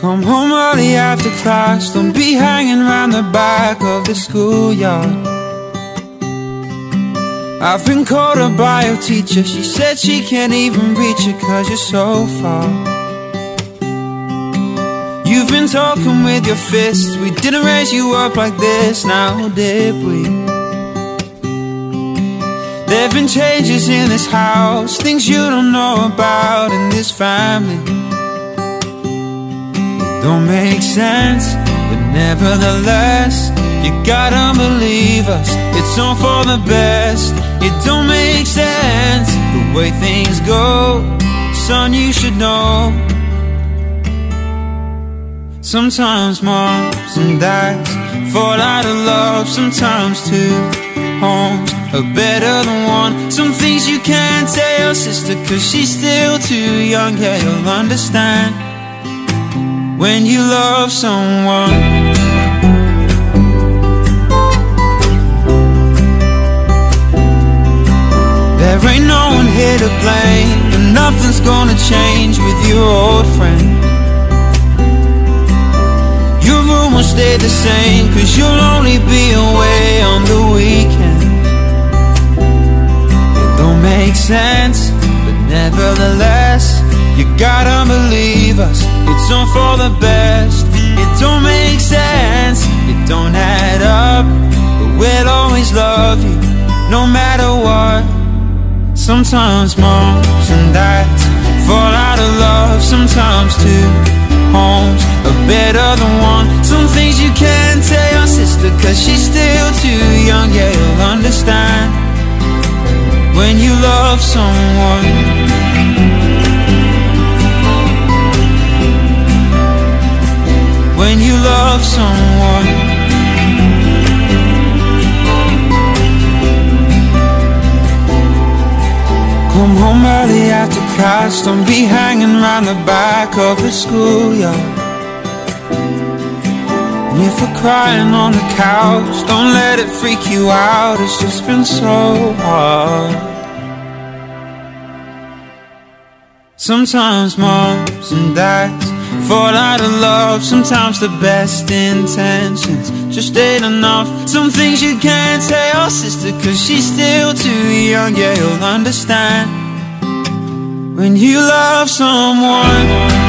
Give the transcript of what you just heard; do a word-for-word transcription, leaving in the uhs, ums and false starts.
Come home early after class, don't be hanging around the back of the schoolyard. I've been called a bio teacher, she said she can't even reach it cause you're so far. You've been talking with your fists, we didn't raise you up like this, now did we? There've been changes in this house, things you don't know about in this family. Don't make sense, but nevertheless, you gotta believe us, it's all for the best. It don't make sense, the way things go, son, you should know. Sometimes moms and dads fall out of love, sometimes two homes are better than one. Some things you can't tell your sister cause she's still too young, yeah, you'll understand when you love someone. There ain't no one here to blame, and nothing's gonna change with your old friend. Your room will stay the same cause you'll only be away on the weekend. It don't make sense, but nevertheless, you gotta believe us, it's all for the best. It don't make sense, it don't add up, but we'll always love you, no matter what. Sometimes moms and dads fall out of love, sometimes two homes are better than one. Some things you can't tell your sister cause she's still too young, yeah, you'll understand when you love someone. When you love someone. Come home early after class, don't be hanging around the back of the schoolyard. And if we're crying on the couch, don't let it freak you out, it's just been so hard. Sometimes moms and dads fall out of love, sometimes the best intentions just ain't enough. Some things you can't tell your sister cause she's still too young, yeah, you'll understand when you love someone.